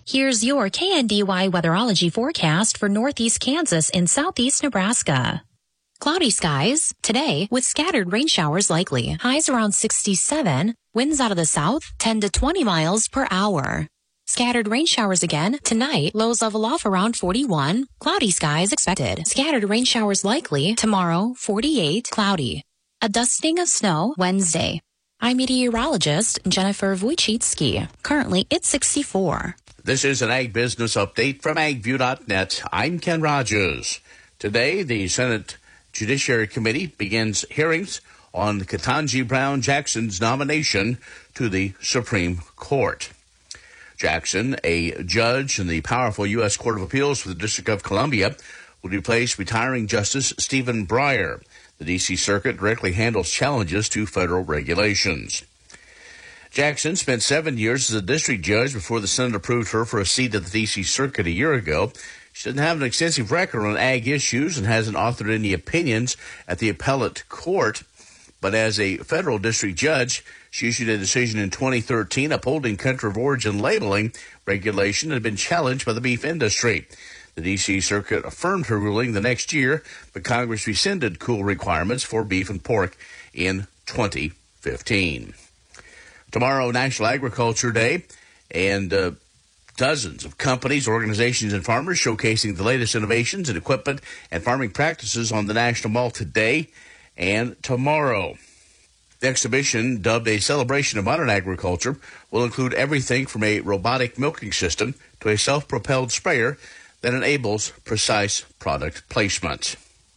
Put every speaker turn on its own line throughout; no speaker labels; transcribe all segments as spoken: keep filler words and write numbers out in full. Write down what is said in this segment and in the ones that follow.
Here's your K N D Y weatherology forecast for northeast Kansas and southeast Nebraska. Cloudy skies today with scattered rain showers likely. Highs around sixty-seven. Winds out of the south ten to twenty miles per hour. Scattered rain showers again tonight. Lows level off around forty-one. Cloudy skies expected. Scattered rain showers likely tomorrow. forty-eight. Cloudy. A dusting of snow Wednesday. I'm meteorologist Jennifer Wojcicki. Currently it's sixty-four.
This is an Ag Business Update from ag view dot net. I'm Ken Rogers. Today, the Senate Judiciary Committee begins hearings on Ketanji Brown Jackson's nomination to the Supreme Court. Jackson, a judge in the powerful U S Court of Appeals for the District of Columbia, will replace retiring Justice Stephen Breyer. The D C Circuit directly handles challenges to federal regulations. Jackson spent seven years as a district judge before the Senate approved her for a seat at the D C Circuit a year ago. She doesn't have an extensive record on ag issues and hasn't authored any opinions at the appellate court. But as a federal district judge, she issued a decision in twenty thirteen upholding country of origin labeling regulation that had been challenged by the beef industry. The D C Circuit affirmed her ruling the next year, but Congress rescinded cool requirements for beef and pork in twenty fifteen. Tomorrow, National Agriculture Day, and uh, dozens of companies, organizations, and farmers showcasing the latest innovations in equipment and farming practices on the National Mall today and tomorrow. The exhibition, dubbed a celebration of modern agriculture, will include everything from a robotic milking system to a self-propelled sprayer that enables precise product placement.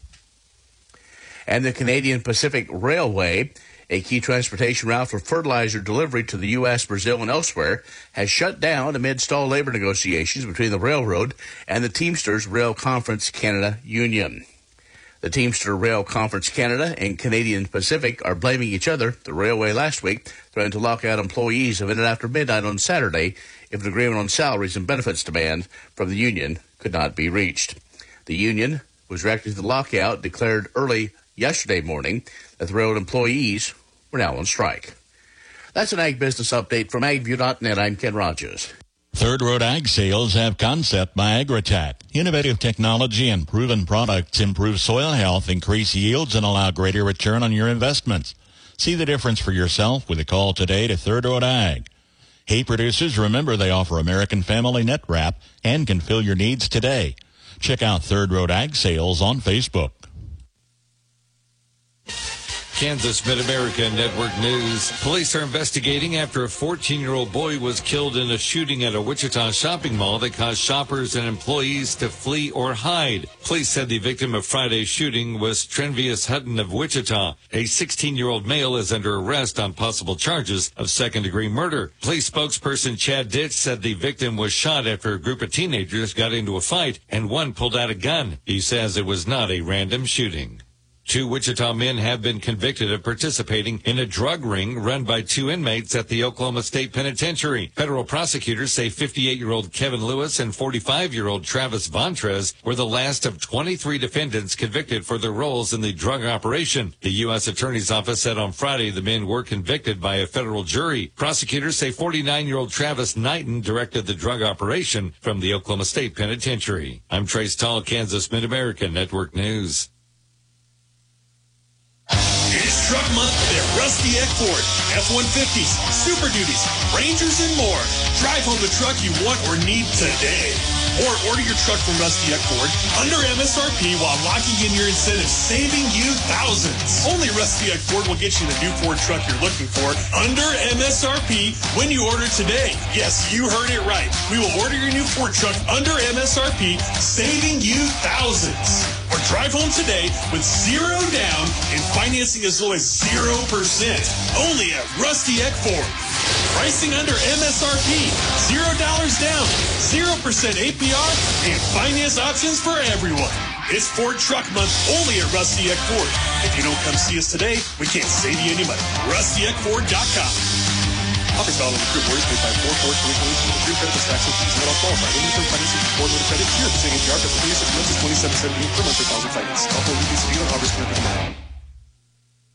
And the Canadian Pacific Railway, a key transportation route for fertilizer delivery to the U S, Brazil, and elsewhere, has shut down amid stalled labor negotiations between the railroad and the Teamsters Rail Conference Canada Union. The Teamster Rail Conference Canada and Canadian Pacific are blaming each other. The railway last week threatened to lock out employees of it after midnight on Saturday if an agreement on salaries and benefits demand from the union could not be reached. The union was reacting to the lockout, declared early yesterday morning that the railroad employees were now on strike. That's an Ag Business Update from ag view dot net. I'm Ken Rogers.
Third Road Ag Sales have Concept by Agritat. Innovative technology and proven products improve soil health, increase yields, and allow greater return on your investments. See the difference for yourself with a call today to Third Road Ag. Hay producers, remember they offer American Family Net Wrap and can fill your needs today. Check out Third Road Ag Sales on Facebook.
Kansas Mid-America Network News. Police are investigating after a fourteen-year-old boy was killed in a shooting at a Wichita shopping mall that caused shoppers and employees to flee or hide. Police said the victim of Friday's shooting was Trenvius Hutton of Wichita. A sixteen-year-old male is under arrest on possible charges of second-degree murder. Police spokesperson Chad Ditch said the victim was shot after a group of teenagers got into a fight and one pulled out a gun. He says it was not a random shooting. Two Wichita men have been convicted of participating in a drug ring run by two inmates at the Oklahoma State Penitentiary. Federal prosecutors say fifty-eight-year-old Kevin Lewis and forty-five-year-old Travis Vontrez were the last of twenty-three defendants convicted for their roles in the drug operation. The U S Attorney's Office said on Friday the men were convicted by a federal jury. Prosecutors say forty-nine-year-old Travis Knighton directed the drug operation from the Oklahoma State Penitentiary. I'm Trace Tall, Kansas Mid-America Network News.
It's Truck Month at Rusty Eck Ford. F one fifties, Super Duties, Rangers, and more. Drive home the truck you want or need today. Or order your truck from Rusty Eck Ford under M S R P while locking in your incentives, saving you thousands. Only Rusty Eck Ford will get you the new Ford truck you're looking for under M S R P when you order today. Yes, you heard it right. We will order your new Ford truck under M S R P, saving you thousands. Or drive home today with zero down and financing as low as zero percent. Only at Rusty Eck Ford. Pricing under M S R P. Zero dollars down, zero percent A P R, and finance options for everyone. It's Ford Truck Month only at Rusty Eck Ford. If you don't come see us today, we can't save you any money. rusty eck ford dot com. Offers valid on the group orders paid by four four twenty twenty-two with three credit tax and fees. Not all qualified. Limited term financing for four little credit. Here, percent A P R for twenty-six months is twenty-seven seventy per month for thousand finance. Couple of these on offers connected tomorrow.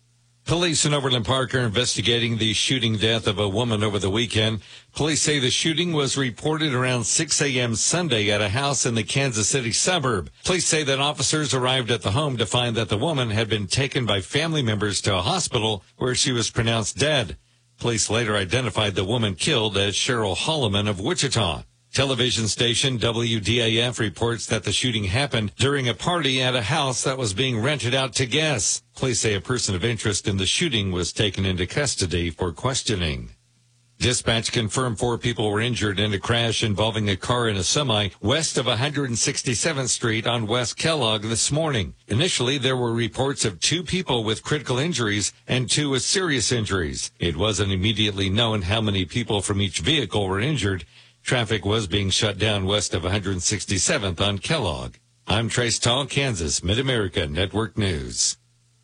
Police in Overland Park are investigating the shooting death of a woman over the weekend. Police say the shooting was reported around six a.m. Sunday at a house in the Kansas City suburb. Police say that officers arrived at the home to find that the woman had been taken by family members to a hospital where she was pronounced dead. Police later identified the woman killed as Cheryl Holloman of Wichita. Television station W D A F reports that the shooting happened during a party at a house that was being rented out to guests. Police say a person of interest in the shooting was taken into custody for questioning. Dispatch confirmed four people were injured in a crash involving a car and a semi west of one hundred sixty-seventh Street on West Kellogg this morning. Initially, there were reports of two people with critical injuries and two with serious injuries. It wasn't immediately known how many people from each vehicle were injured. Traffic was being shut down west of one hundred sixty-seventh on Kellogg. I'm Trace Tall, Kansas Mid-America Network News.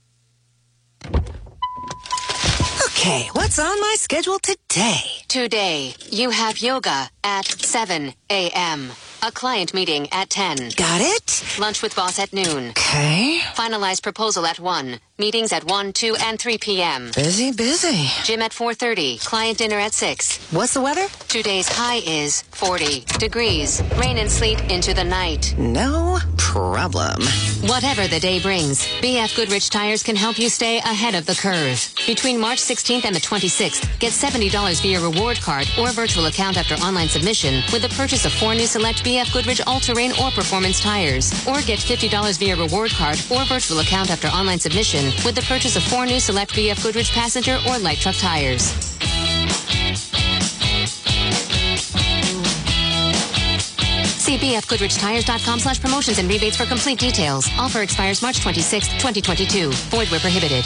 Okay, what's on my schedule today?
Today, you have yoga at seven a.m., a client meeting at ten.
Got it?
Lunch with boss at noon.
Okay.
Finalized proposal at one. Meetings at one, two, and three p.m.
Busy, busy.
Gym at four thirty. Client dinner at six.
What's the weather?
Today's high is forty degrees. Rain and sleet into the night.
No problem.
Whatever the day brings, B F Goodrich Tires can help you stay ahead of the curve. Between March sixteenth and the twenty-sixth, get seventy dollars via reward card or virtual account after online submission with the purchase of four new select B F Goodrich All-Terrain or Performance tires. Or get fifty dollars via reward card or virtual account after online submission with the purchase of four new select B F Goodrich passenger or light truck tires. See b f goodrich tires dot com slash promotions and rebates for complete details. Offer expires March twenty-sixth, twenty twenty-two. Void where prohibited.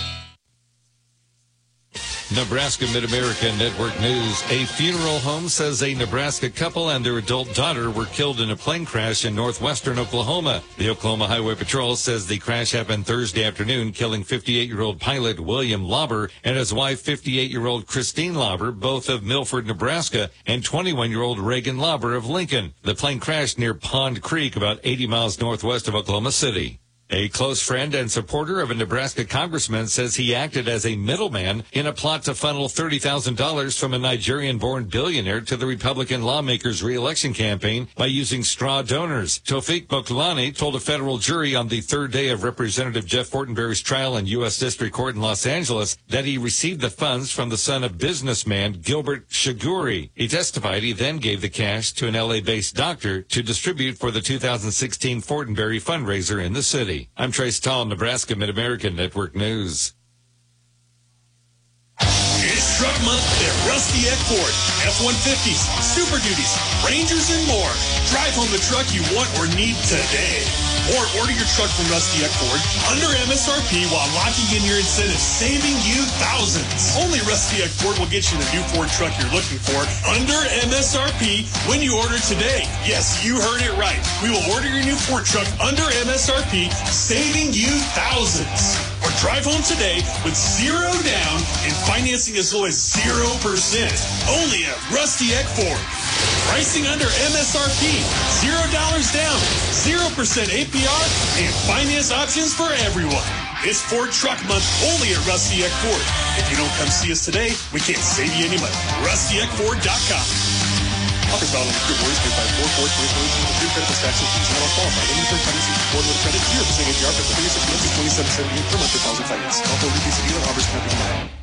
Nebraska Mid-America Network News. A funeral home says a Nebraska couple and their adult daughter were killed in a plane crash in northwestern Oklahoma. The Oklahoma Highway Patrol says the crash happened Thursday afternoon, killing fifty-eight-year-old pilot William Lauber and his wife, fifty-eight-year-old Christine Lauber, both of Milford, Nebraska, and twenty-one-year-old Reagan Lauber of Lincoln. The plane crashed near Pond Creek, about eighty miles northwest of Oklahoma City. A close friend and supporter of a Nebraska congressman says he acted as a middleman in a plot to funnel thirty thousand dollars from a Nigerian-born billionaire to the Republican lawmakers' re-election campaign by using straw donors. Tofik Bokulani told a federal jury on the third day of Representative Jeff Fortenberry's trial in U S District Court in Los Angeles that he received the funds from the son of businessman Gilbert Shiguri. He testified he then gave the cash to an L A-based doctor to distribute for the two thousand sixteen Fortenberry fundraiser in the city. I'm Trace Tall, Nebraska Mid-America Network News.
It's truck month at Rusty Eck Ford. F one fifties, Super Duties, Rangers, and more. Drive home the truck you want or need today. Or order your truck from Rusty Eck Ford under M S R P while locking in your incentives, saving you thousands. Only Rusty Eck Ford will get you the new Ford truck you're looking for under M S R P when you order today. Yes, you heard it right. We will order your new Ford truck under M S R P, saving you thousands. Or drive home today with zero down and financing as low as zero percent. Only at Rusty Eck Ford. Pricing under M S R P, zero dollars down, zero percent A P R, and finance options for everyone. It's Ford Truck Month only at Rusty Eck Ford. If you don't come see us today, we can't save you any money. rusty eck ford dot com. Offers valid on good words made by Ford, Ford, twenty twenty-two, with three credit taxes, fees, and all qualified. Any third parties who Ford with credit, zero percent A P R, for thirty-six months is twenty-seven seventy-eight per month with thousand finance. Call Ford P C dealer, offers cannot be denied.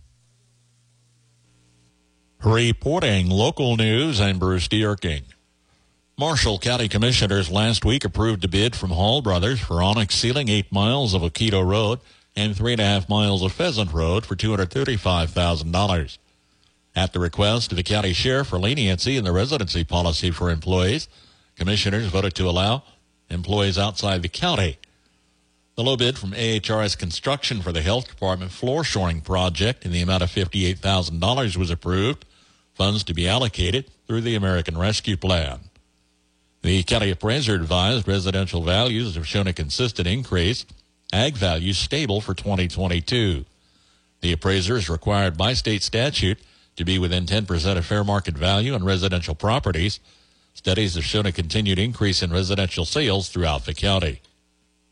Reporting local news, I'm Bruce Dierking. Marshall County Commissioners last week approved a bid from Hall Brothers for Onyx sealing eight miles of Oquito Road and three and a half miles of Pheasant Road for two hundred thirty-five thousand dollars. At the request of the county sheriff for leniency in the residency policy for employees, commissioners voted to allow employees outside the county. The low bid from A H R S Construction for the Health Department floor shoring project in the amount of fifty-eight thousand dollars was approved, funds to be allocated through the American Rescue Plan. The county appraiser advised residential values have shown a consistent increase, ag values stable for twenty twenty-two. The appraiser is required by state statute to be within ten percent of fair market value on residential properties. Studies have shown a continued increase in residential sales throughout the county.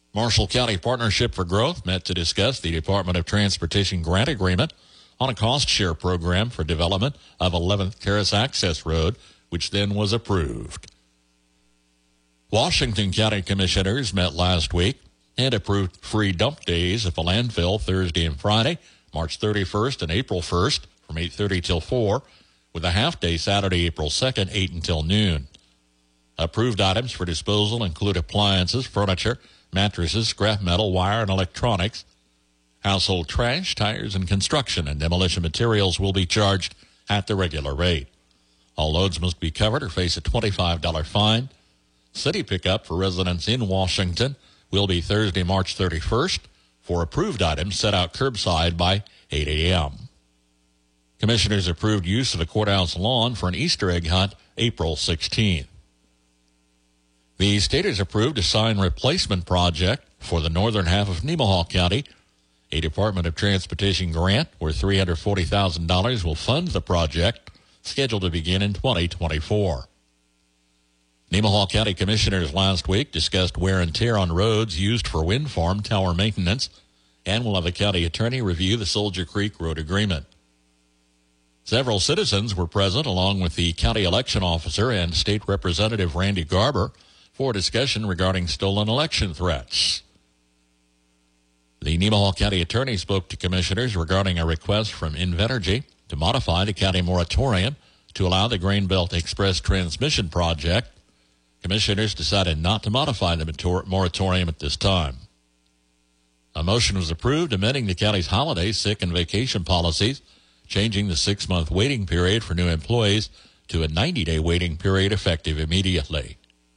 Marshall County Partnership for Growth met to discuss the Department of Transportation grant agreement on a cost share program for development of eleventh Terrace Access Road, which then was approved. Washington County Commissioners met last week and approved free dump days at the landfill Thursday and Friday, March thirty-first and April first from eight thirty till four, with a half-day Saturday, April second, eight until noon. Approved items for disposal include appliances, furniture, mattresses, scrap metal, wire, and electronics. Household trash, tires, and construction and demolition materials will be charged at the regular rate. All loads must be covered or face a twenty-five dollars fine. City pickup for residents in Washington will be Thursday, March thirty-first. For approved items set out curbside by eight a.m. Commissioners approved use of the courthouse lawn for an Easter egg hunt April sixteenth. The state has approved a sign replacement project for the northern half of Nemaha County. A Department of Transportation grant worth three hundred forty thousand dollars will fund the project, scheduled to begin in twenty twenty-four. Nemaha County Commissioners last week discussed wear and tear on roads used for wind farm tower maintenance and will have the county attorney review the Soldier Creek Road Agreement. Several citizens were present, along with the county election officer and state representative Randy Garber, for discussion regarding stolen election threats. The Nemaha County attorney spoke to commissioners regarding a request from Invenergy to modify the county moratorium to allow the Grain Belt Express transmission project. Commissioners decided not to modify the moratorium at this time. A motion was approved amending the county's holiday, sick, and vacation policies, changing the six-month waiting period for new employees to a ninety-day waiting period effective immediately.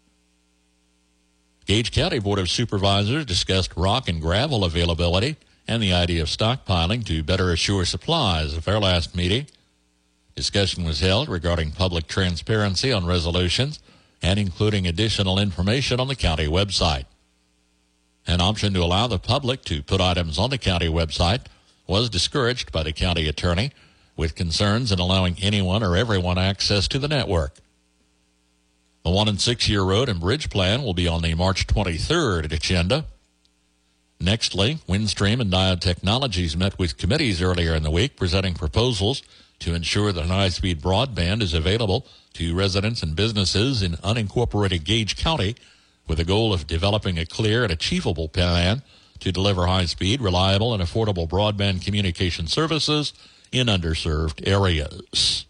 Gage County Board of Supervisors discussed rock and gravel availability and the idea of stockpiling to better assure supplies at their last meeting. Discussion was held regarding public transparency on resolutions and including additional information on the county website. An option to allow the public to put items on the county website was discouraged by the county attorney, with concerns in allowing anyone or everyone access to the network. The one and six-year road and bridge plan will be on the March twenty-third agenda. Nextly, Windstream and Diode Technologies met with committees earlier in the week presenting proposals to ensure that high-speed broadband is available to residents and businesses in unincorporated Gage County, with the goal of developing a clear and achievable plan to deliver high-speed, reliable, and affordable broadband communication services in underserved areas.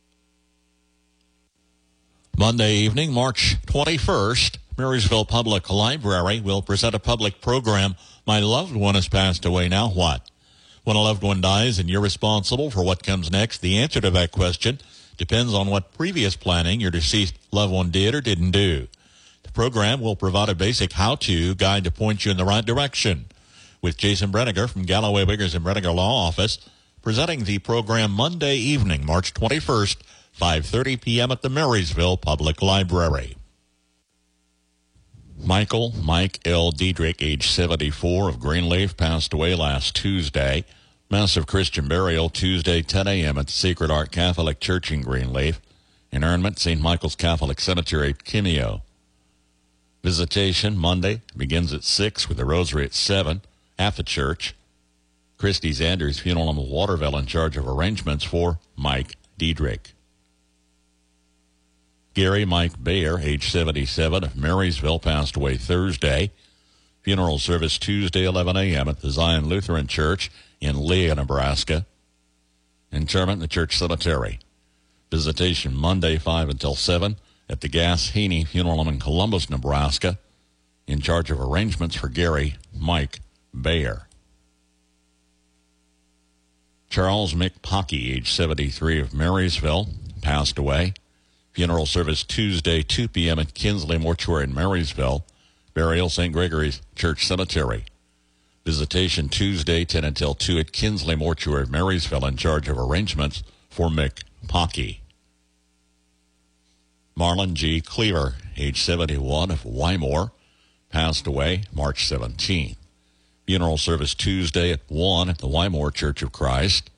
Monday evening, March twenty-first, Marysville Public Library will present a public program, My Loved One Has Passed Away, Now What? When a loved one dies and you're responsible for what comes next, the answer to that question depends on what previous planning your deceased loved one did or didn't do. The program will provide a basic how-to guide to point you in the right direction. With Jason Brenniger from Galloway, Wiggers and Brenniger Law Office presenting the program Monday evening, March twenty-first, five thirty p.m. at the Marysville Public Library. Michael Mike L. Diedrich, age seventy-four, of Greenleaf, passed away last Tuesday. Massive Christian burial Tuesday, ten a.m. at the Sacred Heart Catholic Church in Greenleaf. Interment, Saint Michael's Catholic Cemetery, Kimio. Visitation Monday begins at six with the rosary at seven at the church. Christie's Andrews Funeral Home of Waterville in charge of arrangements for Mike Diedrich. Gary Mike Bayer, age seventy-seven, of Marysville, passed away Thursday. Funeral service Tuesday, eleven a.m. at the Zion Lutheran Church in Leah, Nebraska. Interment in the church cemetery. Visitation Monday, five until seven at the Gas Haney Funeral Home in Columbus, Nebraska. In charge of arrangements for Gary Mike Bayer. Charles Mick Pocky, age seventy-three, of Marysville, passed away. Funeral service Tuesday, two p.m. at Kinsley Mortuary in Marysville. Burial Saint Gregory's Church Cemetery. Visitation Tuesday, ten until two at Kinsley Mortuary, Marysville, in charge of arrangements for Mick Pocky. Marlon G. Cleaver, age seventy-one, of Wymore, passed away March seventeenth. Funeral service Tuesday at one at the Wymore Church of Christ.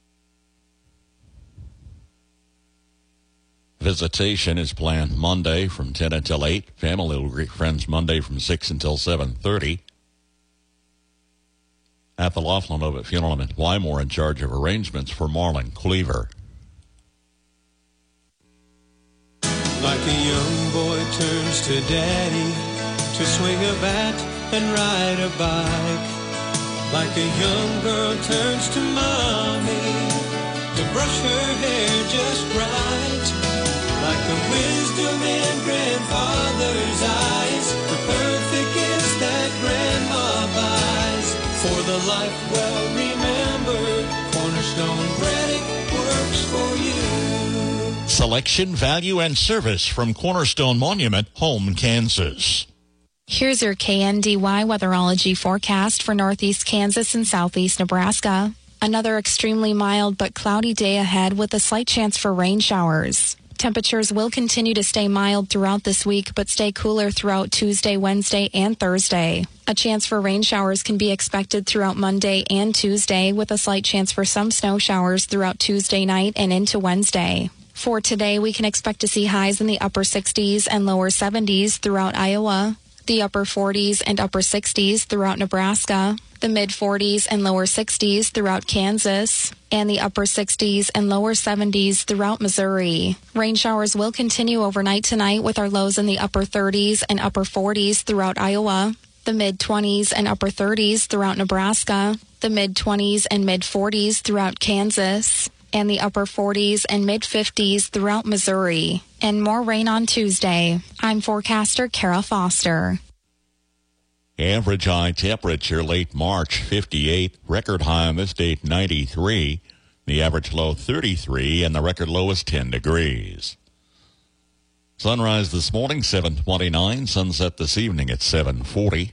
Visitation is planned Monday from ten until eight. Family will greet friends Monday from six until seven thirty. at the Laughlin Nova Funeral Home in Wymore in charge of arrangements for Marlon Cleaver.
Like a young boy turns to daddy to swing a bat and ride a bike. Like a young girl turns to mommy to brush her hair just right. Like the wisdom in grandfather's eyes, the perfect gift that grandma buys. For the life well remembered, Cornerstone Braddock works for you.
Selection, value, and service from Cornerstone Monument, Home, Kansas.
Here's your K N D Y weatherology forecast for northeast Kansas and southeast Nebraska. Another extremely mild but cloudy day ahead with a slight chance for rain showers. Temperatures will continue to stay mild throughout this week, but stay cooler throughout Tuesday, Wednesday, and Thursday. A chance for rain showers can be expected throughout Monday and Tuesday, with a slight chance for some snow showers throughout Tuesday night and into Wednesday. For today, we can expect to see highs in the upper sixties and lower seventies throughout Iowa, the upper forties and upper sixties throughout Nebraska, the mid-forties and lower sixties throughout Kansas, and the upper sixties and lower seventies throughout Missouri. Rain showers will continue overnight tonight with our lows in the upper thirties and upper forties throughout Iowa, the mid-twenties and upper thirties throughout Nebraska, the mid-twenties and mid-forties throughout Kansas, and the upper forties and mid-fifties throughout Missouri. And more rain on Tuesday. I'm forecaster Kara Foster.
Average high temperature late March, fifty-eight. Record high on this date, ninety-three. The average low, thirty-three, and the record low is ten degrees. Sunrise this morning, seven twenty-nine. Sunset this evening at seven forty.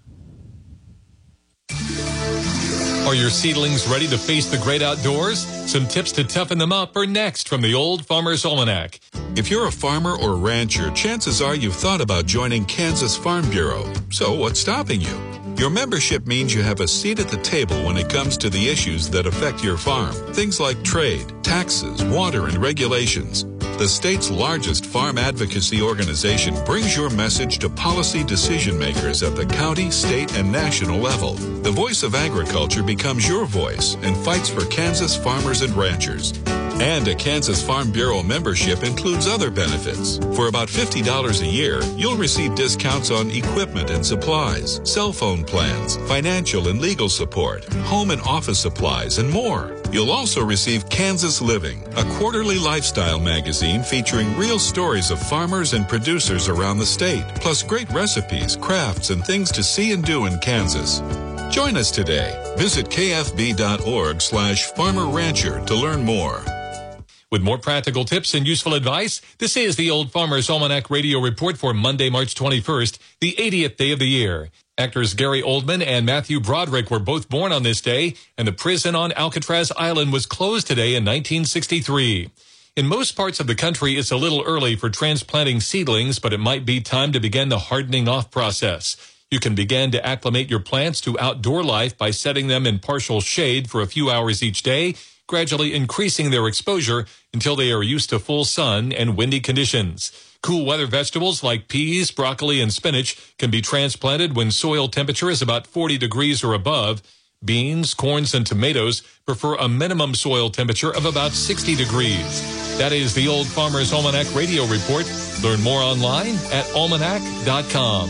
Are your seedlings ready to face the great outdoors? Some tips to toughen them up are next from the Old Farmer's Almanac.
If you're a farmer or rancher, chances are you've thought about joining Kansas Farm Bureau. So what's stopping you? Your membership means you have a seat at the table when it comes to the issues that affect your farm. Things like trade, taxes, water, and regulations. The state's largest farm advocacy organization brings your message to policy decision makers at the county, state, and national level. The voice of agriculture becomes your voice and fights for Kansas farmers and ranchers. And a Kansas Farm Bureau membership includes other benefits. For about fifty dollars a year, you'll receive discounts on equipment and supplies, cell phone plans, financial and legal support, home and office supplies, and more. You'll also receive Kansas Living, a quarterly lifestyle magazine featuring real stories of farmers and producers around the state, plus great recipes, crafts, and things to see and do in Kansas. Join us today. Visit kfb.org slash farmer rancher to learn more.
With more practical tips and useful advice, this is the Old Farmer's Almanac Radio Report for Monday, March twenty-first, the eightieth day of the year. Actors Gary Oldman and Matthew Broderick were both born on this day, and the prison on Alcatraz Island was closed today in nineteen sixty-three. In most parts of the country, it's a little early for transplanting seedlings, but it might be time to begin the hardening off process. You can begin to acclimate your plants to outdoor life by setting them in partial shade for a few hours each day, gradually increasing their exposure until they are used to full sun and windy conditions. Cool weather vegetables like peas, broccoli, and spinach can be transplanted when soil temperature is about forty degrees or above. Beans, corns, and tomatoes prefer a minimum soil temperature of about sixty degrees. That is the Old Farmer's Almanac Radio Report. Learn more online at almanac dot com.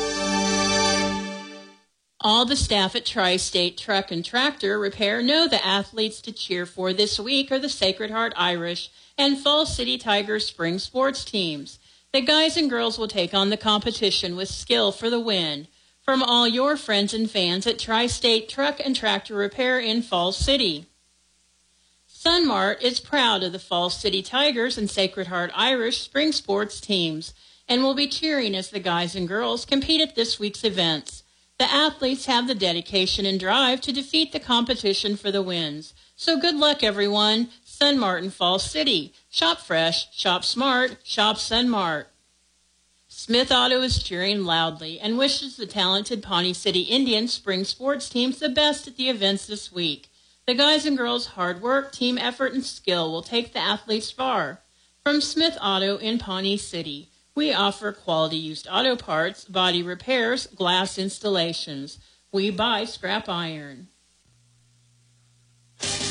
All the staff at Tri-State Truck and Tractor Repair know the athletes to cheer for this week are the Sacred Heart Irish and Falls City Tigers spring sports teams. The guys and girls will take on the competition with skill for the win. From all your friends and fans at Tri-State Truck and Tractor Repair in Falls City. Sunmart is proud of the Falls City Tigers and Sacred Heart Irish spring sports teams and will be cheering as the guys and girls compete at this week's events. The athletes have the dedication and drive to defeat the competition for the wins. So good luck, everyone. Sunmart in Falls City. Shop fresh, shop smart, shop Sunmart. Smith Auto is cheering loudly and wishes the talented Pawnee City Indians spring sports teams the best at the events this week. The guys and girls' hard work, team effort, and skill will take the athletes far. From Smith Auto in Pawnee City, we offer quality used auto parts, body repairs, glass installations. We buy scrap iron.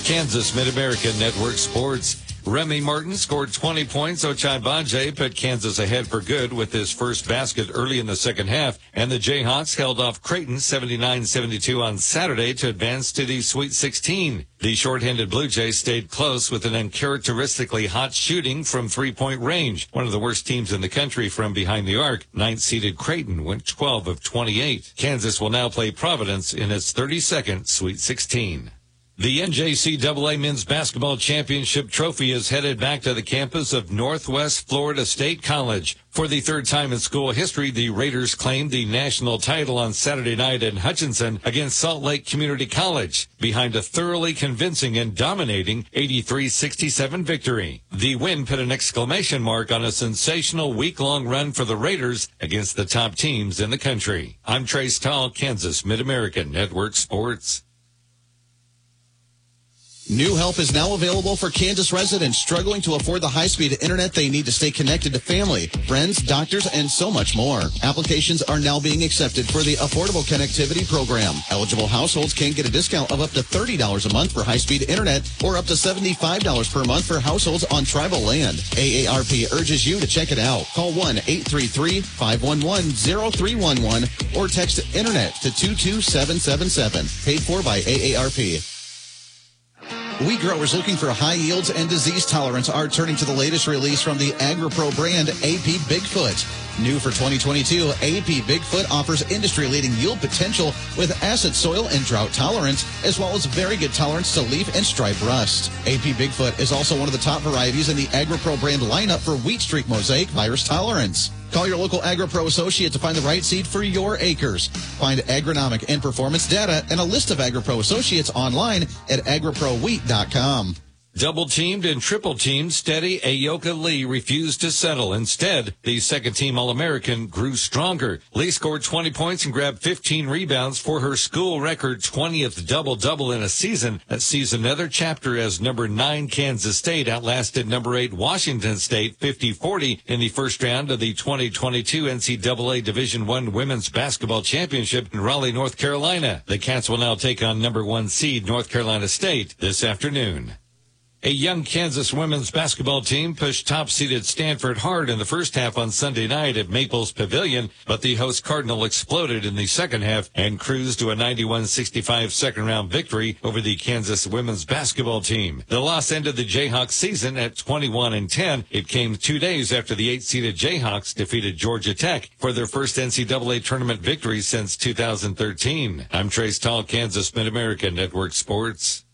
Kansas Mid-American Network Sports. Remy Martin scored twenty points. Ochai Bajay put Kansas ahead for good with his first basket early in the second half. And the Jayhawks held off Creighton seventy-nine seventy-two on Saturday to advance to the Sweet sixteen. The short-handed Blue Jays stayed close with an uncharacteristically hot shooting from three-point range. One of the worst teams in the country from behind the arc. Ninth-seeded Creighton went twelve of twenty-eight. Kansas will now play Providence in its thirty-second Sweet sixteen. The N J C A A Men's Basketball Championship Trophy is headed back to the campus of Northwest Florida State College. For the third time in school history, the Raiders claimed the national title on Saturday night in Hutchinson against Salt Lake Community College, behind a thoroughly convincing and dominating eighty-three sixty-seven victory. The win put an exclamation mark on a sensational week-long run for the Raiders against the top teams in the country. I'm Trace Tall, Kansas Mid-American Network Sports.
New help is now available for Kansas residents struggling to afford the high-speed internet they need to stay connected to family, friends, doctors, and so much more. Applications are now being accepted for the Affordable Connectivity Program. Eligible households can get a discount of up to thirty dollars a month for high-speed internet or up to seventy-five dollars per month for households on tribal land. A A R P urges you to check it out. Call one eight three three, five one one, zero three one one or text internet to two two seven seven seven. Paid for by A A R P. Wheat growers looking for high yields and disease tolerance are turning to the latest release from the AgriPro brand, A P Bigfoot. New for twenty twenty-two, A P Bigfoot offers industry-leading yield potential with acid soil and drought tolerance, as well as very good tolerance to leaf and stripe rust. A P Bigfoot is also one of the top varieties in the AgriPro brand lineup for wheat streak mosaic virus tolerance. Call your local AgriPro associate to find the right seed for your acres. Find agronomic and performance data and a list of AgriPro associates online at agri pro wheat dot com.
Double-teamed and triple-teamed, steady Ayoka Lee refused to settle. Instead, the second-team All-American grew stronger. Lee scored twenty points and grabbed fifteen rebounds for her school record twentieth double-double in a season that sees another chapter as number nine Kansas State outlasted number eight Washington State fifty forty in the first round of the twenty twenty-two N C double A Division one Women's Basketball Championship in Raleigh, North Carolina. The Cats will now take on number one seed North Carolina State this afternoon. A young Kansas women's basketball team pushed top-seeded Stanford hard in the first half on Sunday night at Maples Pavilion, but the host Cardinal exploded in the second half and cruised to a ninety-one sixty-five second-round victory over the Kansas women's basketball team. The loss ended the Jayhawks season at twenty-one and ten. It came two days after the eight-seeded Jayhawks defeated Georgia Tech for their first N C double A tournament victory since two thousand thirteen. I'm Trace Tall, Kansas Mid-American Network Sports.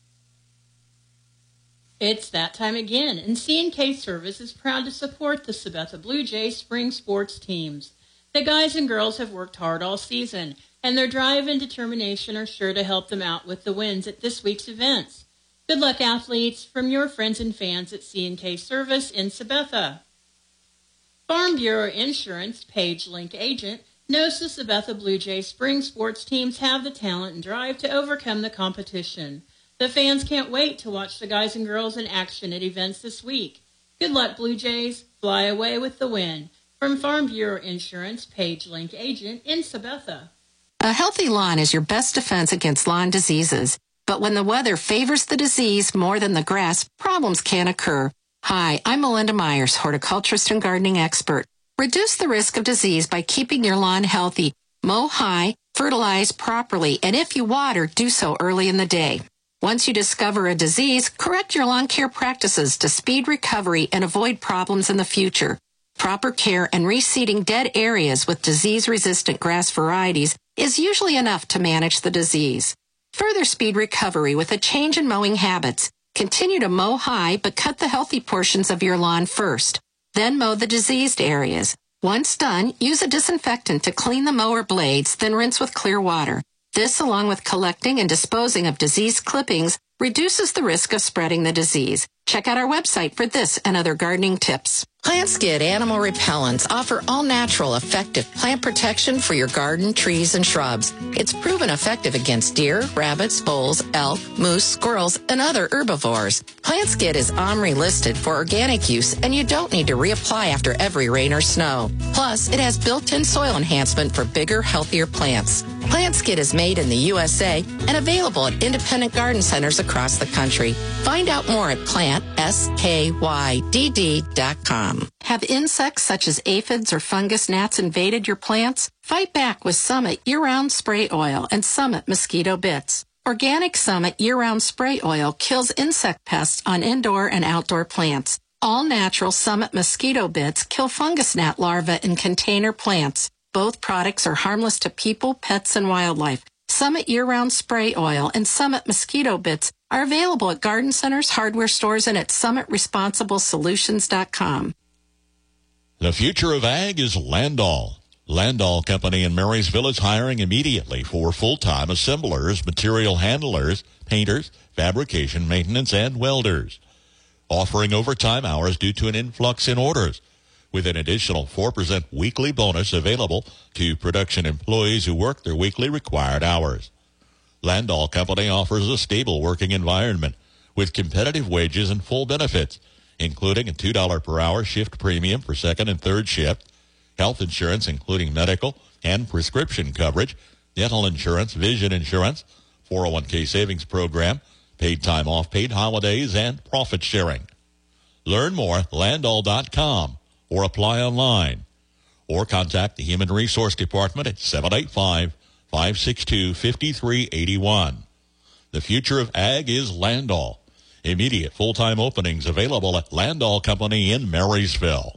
It's that time again, and C and K Service is proud to support the Sabetha Blue Jays spring sports teams. The guys and girls have worked hard all season, and their drive and determination are sure to help them out with the wins at this week's events. Good luck, athletes, from your friends and fans at C and K Service in Sabetha. Farm Bureau Insurance, Page Link Agent, knows the Sabetha Blue Jays spring sports teams have the talent and drive to overcome the competition. The fans can't wait to watch the guys and girls in action at events this week. Good luck, Blue Jays. Fly away with the win. From Farm Bureau Insurance, Page Link Agent in Sabetha.
A healthy lawn is your best defense against lawn diseases. But when the weather favors the disease more than the grass, problems can occur. Hi, I'm Melinda Myers, horticulturist and gardening expert. Reduce the risk of disease by keeping your lawn healthy. Mow high, fertilize properly, and if you water, do so early in the day. Once you discover a disease, correct your lawn care practices to speed recovery and avoid problems in the future. Proper care and reseeding dead areas with disease-resistant grass varieties is usually enough to manage the disease. Further speed recovery with a change in mowing habits. Continue to mow high, but cut the healthy portions of your lawn first. Then mow the diseased areas. Once done, use a disinfectant to clean the mower blades, then rinse with clear water. This, along with collecting and disposing of diseased clippings, reduces the risk of spreading the disease. Check out our website for this and other gardening tips.
PlantSkid Animal Repellents offer all-natural, effective plant protection for your garden, trees, and shrubs. It's proven effective against deer, rabbits, bulls, elk, moose, squirrels, and other herbivores. PlantSkid is OMRI listed for organic use, and you don't need to reapply after every rain or snow. Plus, it has built-in soil enhancement for bigger, healthier plants. Plant Skid is made in the U S A and available at independent garden centers across the country. Find out more at plant skydd dot com. Have insects such as aphids or fungus gnats invaded your plants? Fight back with Summit Year-Round Spray Oil and Summit Mosquito Bits. Organic Summit Year-Round Spray Oil kills insect pests on indoor and outdoor plants. All natural Summit Mosquito Bits kill fungus gnat larvae in container plants. Both products are harmless to people, pets, and wildlife. Summit Year-Round Spray Oil and Summit Mosquito Bits are available at garden centers, hardware stores, and at summit responsible solutions dot com.
The future of ag is Landall. Landall Company in Marysville is hiring immediately for full-time assemblers, material handlers, painters, fabrication, maintenance, and welders. Offering overtime hours due to an influx in orders, with an additional four percent weekly bonus available to production employees who work their weekly required hours. Landall Company offers a stable working environment with competitive wages and full benefits, including a two dollars per hour shift premium for second and third shift, health insurance including medical and prescription coverage, dental insurance, vision insurance, four oh one k savings program, paid time off, paid holidays, and profit sharing. Learn more at landall dot com. or apply online, or contact the Human Resource Department at seven eight five, five six two, five three eight one. The future of ag is Landall. Immediate full-time openings available at Landall Company in Marysville.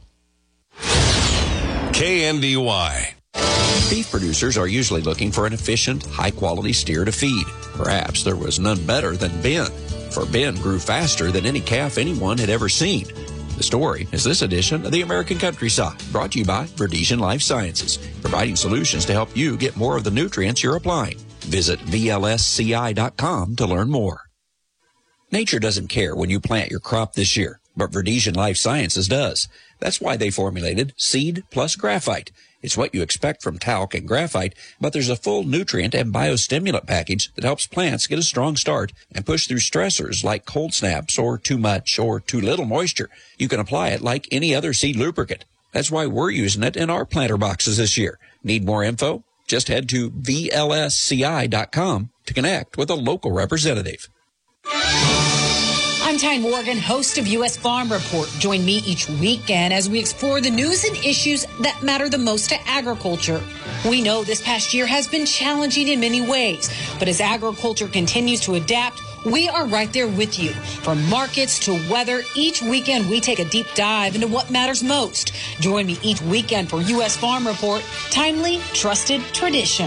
K N D Y.
Beef producers are usually looking for an efficient, high-quality steer to feed. Perhaps there was none better than Ben, for Ben grew faster than any calf anyone had ever seen. The story is this edition of the American Countryside, brought to you by Verdesian Life Sciences, providing solutions to help you get more of the nutrients you're applying. Visit V L S C I dot com to learn more. Nature doesn't care when you plant your crop this year, but Verdesian Life Sciences does. That's why they formulated Seed Plus Graphite. It's what you expect from talc and graphite, but there's a full nutrient and biostimulant package that helps plants get a strong start and push through stressors like cold snaps or too much or too little moisture. You can apply it like any other seed lubricant. That's why we're using it in our planter boxes this year. Need more info? Just head to V L S C I dot com to connect with a local representative.
I'm Ty Morgan, host of U S Farm Report. Join me each weekend as we explore the news and issues that matter the most to agriculture. We know this past year has been challenging in many ways, but as agriculture continues to adapt, we are right there with you. From markets to weather, each weekend we take a deep dive into what matters most. Join me each weekend for U S Farm Report, timely, trusted tradition.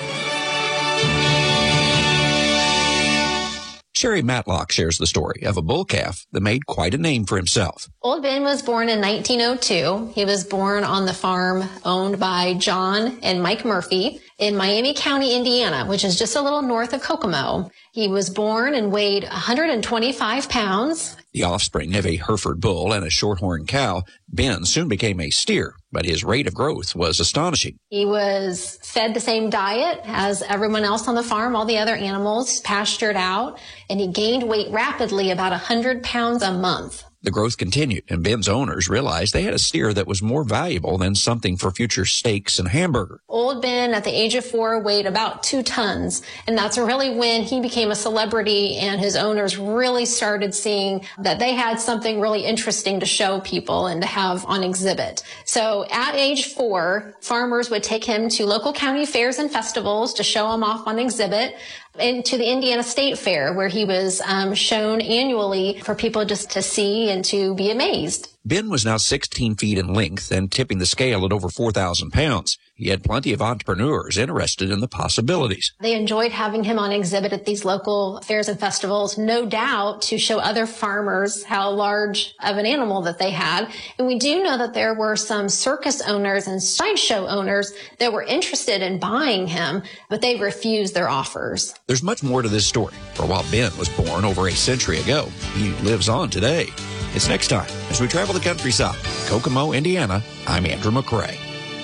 Sherry Matlock shares the story of a bull calf that made quite a name for himself.
Old Ben was born in nineteen oh two. He was born on the farm owned by John and Mike Murphy in Miami County, Indiana, which is just a little north of Kokomo. He was born and weighed one hundred twenty-five pounds.
The offspring of a Hereford bull and a shorthorn cow, Ben soon became a steer, but his rate of growth was astonishing.
He was fed the same diet as everyone else on the farm, all the other animals, pastured out, and he gained weight rapidly, about one hundred pounds a month.
The growth continued, and Ben's owners realized they had a steer that was more valuable than something for future steaks and hamburger.
Old Ben, at the age of four, weighed about two tons, and that's really when he became a celebrity, and his owners really started seeing that they had something really interesting to show people and to have on exhibit. So at age four, farmers would take him to local county fairs and festivals to show him off on exhibit, and to the Indiana State Fair, where he was um, shown annually for people just to see and to be amazed.
Ben was now sixteen feet in length and tipping the scale at over four thousand pounds. He had plenty of entrepreneurs interested in the possibilities.
They enjoyed having him on exhibit at these local fairs and festivals, no doubt to show other farmers how large of an animal that they had. And we do know that there were some circus owners and sideshow owners that were interested in buying him, but they refused their offers.
There's much more to this story. For while Ben was born over a century ago, he lives on today. It's next time as we travel the countryside. Kokomo, Indiana, I'm Andrew McCrae.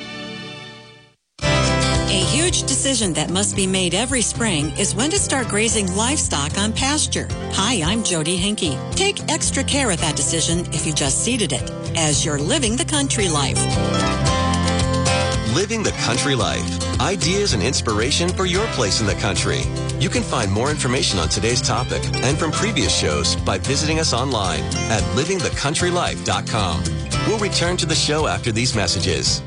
A huge decision that must be made every spring is when to start grazing livestock on pasture. Hi, I'm Jody Hinkey. Take extra care of that decision if you just seeded it, as you're living the country life.
Living
Living the Country Life. Ideas and inspiration for your place in the country. You can find more information on today's topic and from previous shows by visiting us online at living the country life dot com. We'll return to the show after these messages.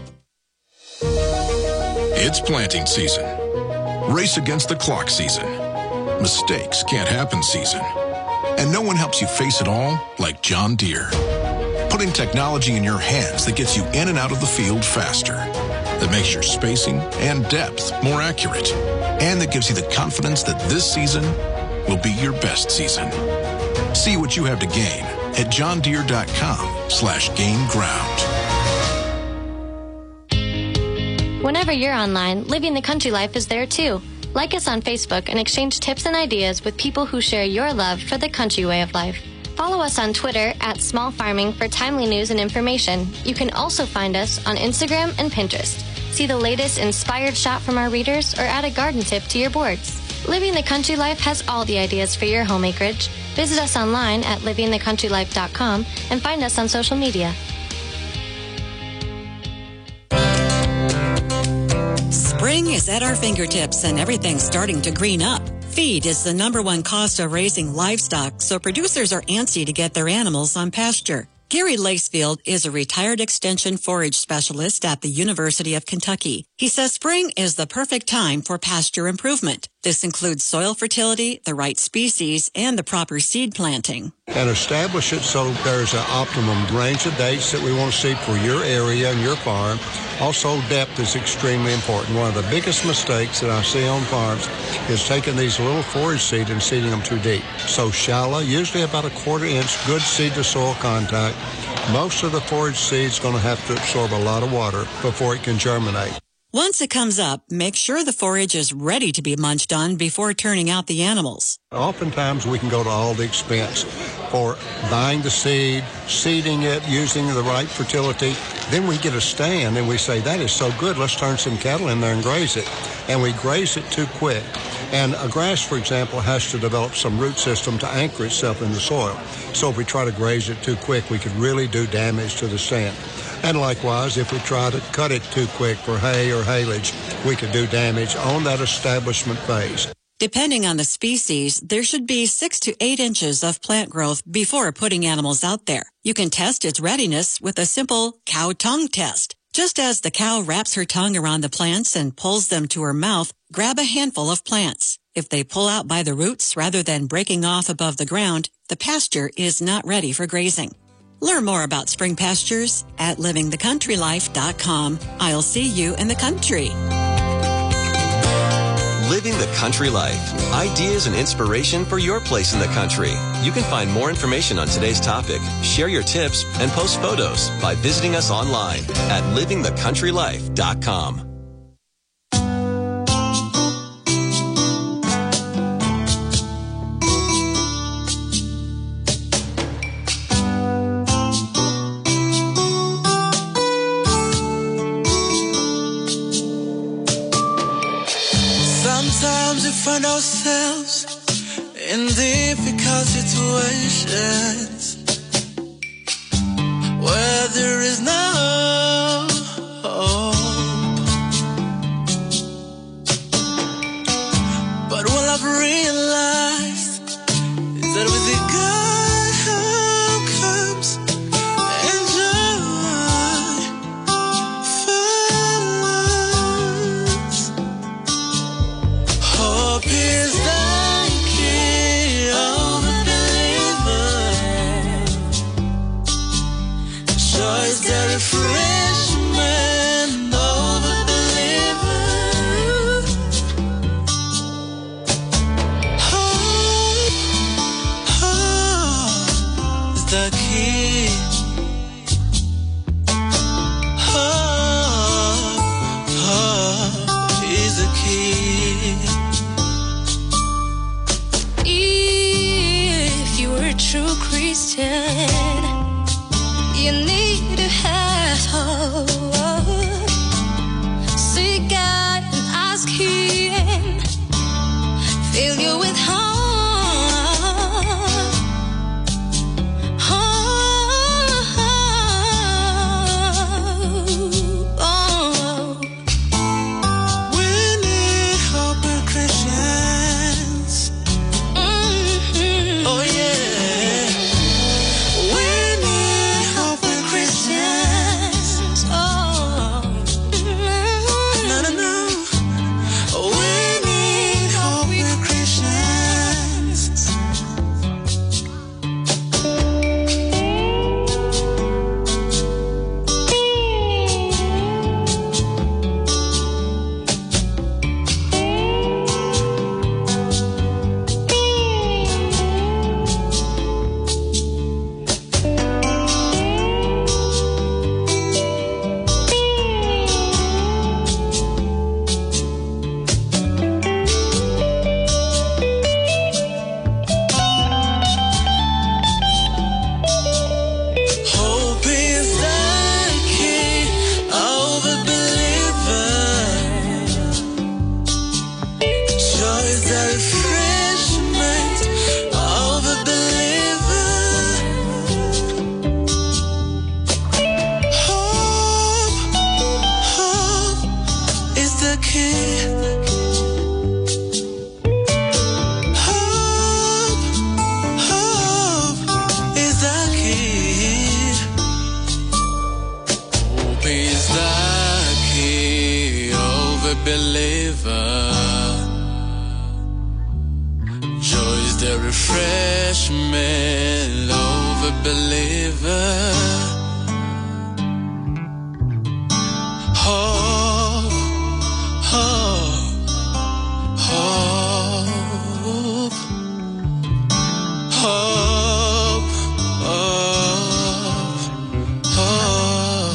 It's planting season. Race against the clock season. Mistakes can't happen season. And no one helps you face it all like John Deere. Putting technology in your hands that gets you in and out of the field faster. That makes your spacing and depth more accurate. And that gives you the confidence that this season will be your best season. See what you have to gain at john deere dot com slash gain ground.
Whenever you're online, Living the Country Life is there too. Like us on Facebook and exchange tips and ideas with people who share your love for the country way of life. Follow us on Twitter at Small Farming for timely news and information. You can also find us on Instagram and Pinterest. See the latest inspired shot from our readers or add a garden tip to your boards. Living the Country Life has all the ideas for your home acreage. Visit us online at living the country life dot com and find us on social media.
Spring is at our fingertips and everything's starting to green up. Feed is the number one cost of raising livestock, so producers are antsy to get their animals on pasture. Gary Lacefield is a retired extension forage specialist at the University of Kentucky. He says spring is the perfect time for pasture improvement. This includes soil fertility, the right species, and the proper seed planting.
And establish it so there's an optimum range of dates that we want to see for your area and your farm. Also, depth is extremely important. One of the biggest mistakes that I see on farms is taking these little forage seed and seeding them too deep. So shallow, usually about a quarter inch, good seed-to-soil contact. Most of the forage seed is going to have to absorb a lot of water before it can germinate.
Once it comes up, make sure the forage is ready to be munched on before turning out the animals.
Oftentimes we can go to all the expense for buying the seed, seeding it, using the right fertility. Then we get a stand and we say, that is so good, let's turn some cattle in there and graze it. And we graze it too quick. And a grass, for example, has to develop some root system to anchor itself in the soil. So if we try to graze it too quick, we could really do damage to the stand. And likewise, if we try to cut it too quick for hay or haylage, we could do damage on that establishment phase.
Depending on the species, there should be six to eight inches of plant growth before putting animals out there. You can test its readiness with a simple cow tongue test. Just as the cow wraps her tongue around the plants and pulls them to her mouth, grab a handful of plants. If they pull out by the roots rather than breaking off above the ground, the pasture is not ready for grazing. Learn more about spring pastures at living the country life dot com. I'll see you in the country.
Living the Country Life. Ideas and inspiration for your place in the country. You can find more information on today's topic, share your tips, and post photos by visiting us online at living the country life dot com.
Sometimes we find ourselves in difficult situations where there is no hope. But what I've realized is that with the God who comes and joy follows. Hope is the key of the believer. Joy is the the key. Hope, hope is the key. Hope is the key over believer. Joy's the refreshment over believer. Hope, hope, hope, hope, hope, hope.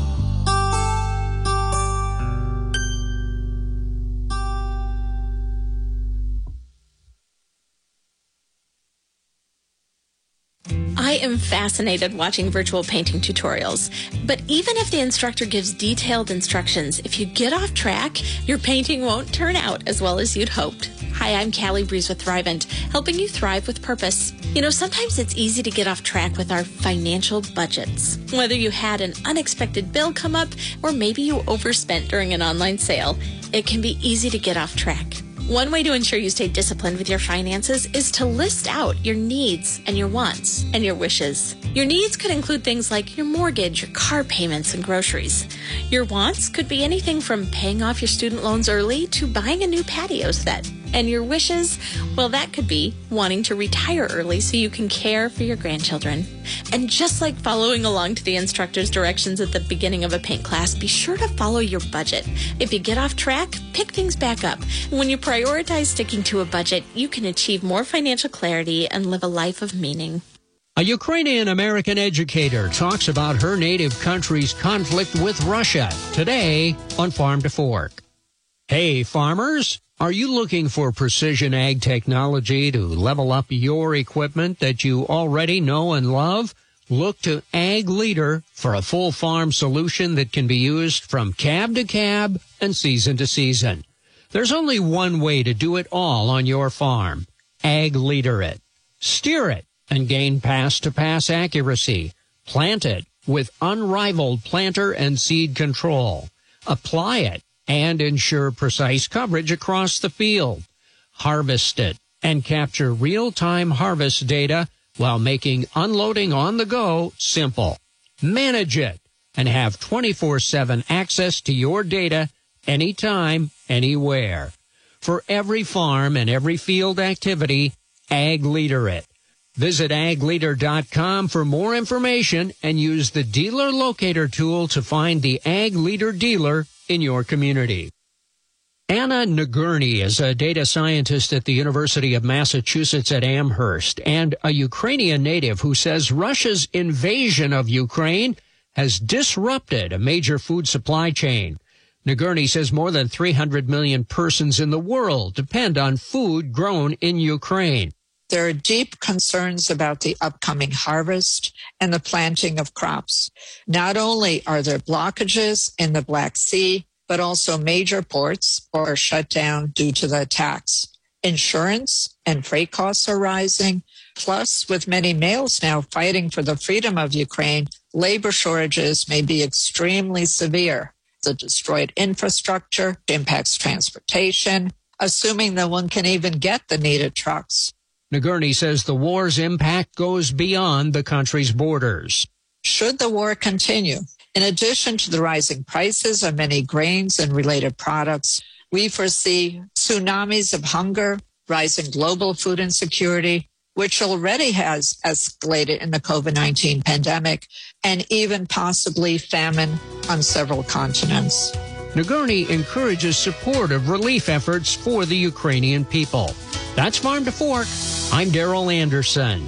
I am fascinated watching virtual painting tutorials, but even if the instructor gives detailed instructions, if you get off track, your painting won't turn out as well as you'd hoped. Hi, I'm Callie Breeze with Thrivent, helping you thrive with purpose. You know, sometimes it's easy to get off track with our financial budgets. Whether you had an unexpected bill come up, or maybe you overspent during an online sale, it can be easy to get off track. One way to ensure you stay disciplined with your finances is to list out your needs and your wants and your wishes. Your needs could include things like your mortgage, your car payments, and groceries. Your wants could be anything from paying off your student loans early to buying a new patio set. And your wishes, well, that could be wanting to retire early so you can care for your grandchildren. And just like following along to the instructor's directions at the beginning of a paint class, be sure to follow your budget. If you get off track, pick things back up. When you prioritize sticking to a budget, you can achieve more financial clarity and live a life of meaning.
A Ukrainian-American educator talks about her native country's conflict with Russia today on Farm to Fork. Hey, farmers! Are you looking for precision ag technology to level up your equipment that you already know and love? Look to Ag Leader for a full farm solution that can be used from cab to cab and season to season. There's only one way to do it all on your farm. Ag Leader it. Steer it and gain pass-to-pass accuracy. Plant it with unrivaled planter and seed control. Apply it and ensure precise coverage across the field. Harvest it and capture real-time harvest data while making unloading on the go simple. Manage it and have twenty-four seven access to your data anytime, anywhere. For every farm and every field activity, Ag Leader it. Visit ag leader dot com for more information and use the Dealer Locator tool to find the Ag Leader dealer in your community. Anna Nagurny is a data scientist at the University of Massachusetts at Amherst and a Ukrainian native who says Russia's invasion of Ukraine has disrupted a major food supply chain. Nagurny says more than three hundred million persons in the world depend on food grown in Ukraine.
There are deep concerns about the upcoming harvest and the planting of crops. Not only are there blockages in the Black Sea, but also major ports are shut down due to the attacks. Insurance and freight costs are rising. Plus, with many males now fighting for the freedom of Ukraine, labor shortages may be extremely severe. The destroyed infrastructure impacts transportation, assuming that one can even get the needed trucks.
Nagurny says the war's impact goes beyond the country's borders.
Should the war continue, in addition to the rising prices of many grains and related products, we foresee tsunamis of hunger, rising global food insecurity, which already has escalated in the COVID nineteen pandemic, and even possibly famine on several continents.
Nagurny encourages support of relief efforts for the Ukrainian people. That's Farm to Fork. I'm Daryl Anderson.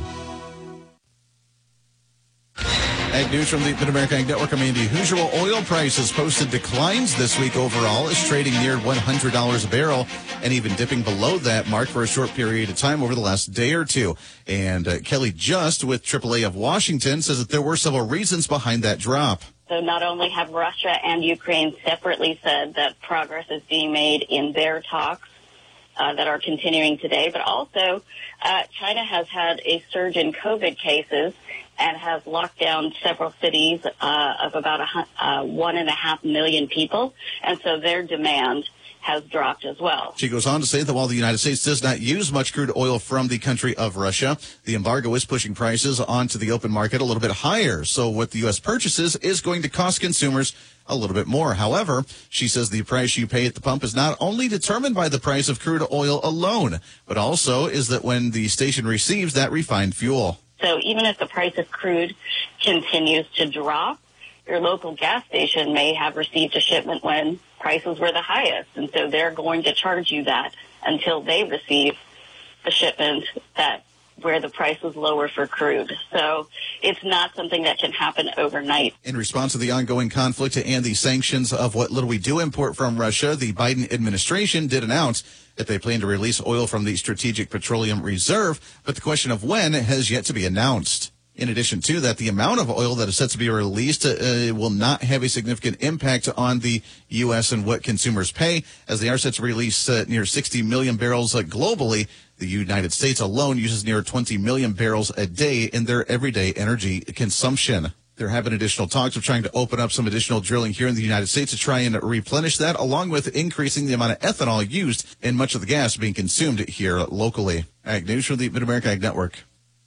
Ag news from the Mid-America Ag Network. I'm Andy Hoosier. Well, oil prices posted declines this week overall. It's trading near one hundred dollars a barrel and even dipping below that mark for a short period of time over the last day or two. And uh, Kelly Just with triple A of Washington says that there were several reasons behind that drop.
So not only have Russia and Ukraine separately said that progress is being made in their talks uh, that are continuing today, but also uh, China has had a surge in COVID cases, and has locked down several cities uh, of about a, uh, one and a half million people. And so their demand has dropped as well.
She goes on to say that while the United States does not use much crude oil from the country of Russia, the embargo is pushing prices onto the open market a little bit higher. So what the U S purchases is going to cost consumers a little bit more. However, she says the price you pay at the pump is not only determined by the price of crude oil alone, but also is that when the station receives that refined fuel.
So even if the price of crude continues to drop, your local gas station may have received a shipment when prices were the highest, and so they're going to charge you that until they receive a shipment that where the price is lower for crude. So it's not something that can happen overnight.
In response to the ongoing conflict and the sanctions of what little we do import from Russia, the Biden administration did announce that they plan to release oil from the Strategic Petroleum Reserve, but the question of when has yet to be announced. In addition to that, the amount of oil that is set to be released uh, will not have a significant impact on the U S and what consumers pay, as they are set to release uh, near sixty million barrels uh, globally. The United States alone uses near twenty million barrels a day in their everyday energy consumption. There have been additional talks of trying to open up some additional drilling here in the United States to try and replenish that, along with increasing the amount of ethanol used in much of the gas being consumed here locally. Ag News from the Mid-America Ag Network.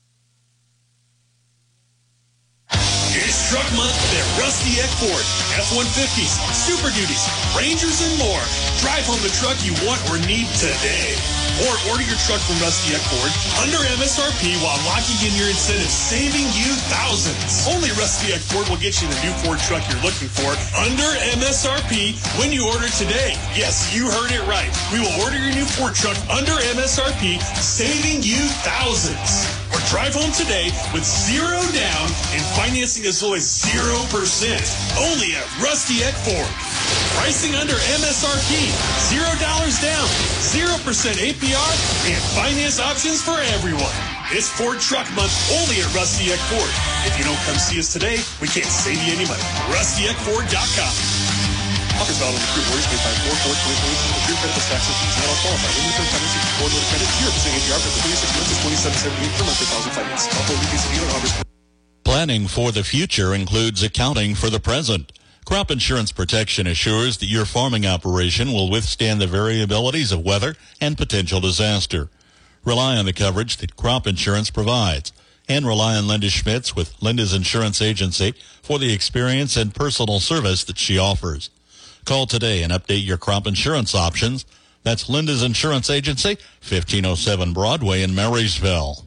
It's Truck Month at Rusty Eck Ford. F one fifties, Super Duties, Rangers, and more. Drive home the truck you want or need today. Or order your truck from Rusty Eck Ford under M S R P while locking in your incentives, saving you thousands. Only Rusty Eck Ford will get you the new Ford truck you're looking for under M S R P when you order today. Yes, you heard it right. We will order your new Ford truck under M S R P, saving you thousands. Or drive home today with zero down and financing as low as zero percent. Only at Rusty Eck Ford. Pricing under M S R P, zero dollars down, zero percent A P R, and finance options for everyone. It's Ford Truck Month only at Rusty Eck Ford. If you don't come see us today, we can't save you any money. rusty eck ford dot com. Offers valid on approved orders made by four four twenty twenty-two. Approved credit plus taxes fees not all qualify. Limited term financing for Ford loan credit, zero percent A P R for the thirty-six months is twenty-seven seventy-eight per month with housing finance. Also, we can dealer offers.
Planning for the future includes accounting for the present. Crop Insurance Protection assures that your farming operation will withstand the variabilities of weather and potential disaster. Rely on the coverage that Crop Insurance provides, and rely on Linda Schmitz with Linda's Insurance Agency for the experience and personal service that she offers. Call today and update your crop insurance options. That's Linda's Insurance Agency, fifteen oh seven Broadway in Marysville.